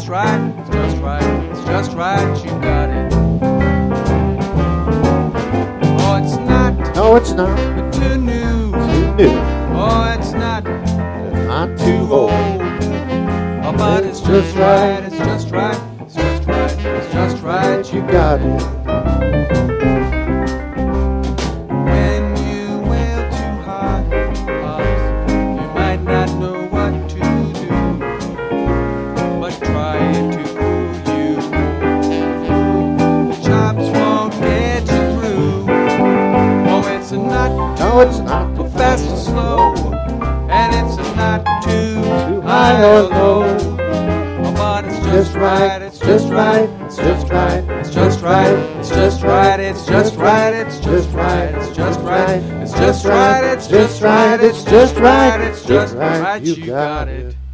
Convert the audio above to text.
just right, it's just right, it's just right, you got it. Oh, it's not. No, it's not. But too new. Too new. Oh, it's not. Not too old. Oh, but it's just right, it's just right, it's just right, it's just right, you got it. When you wail too hard, you might not know what to do, but try to cool you. The chops won't get you through. Oh, it's not too, No, it's not. too fast or slow, and it's not too high or low. Oh, but it's just right, it's just right, it's just right, it's just right, it's just right, it's just right, it's just right, it's just right, it's just right, it's just right, it's just right, it's just right, you got it.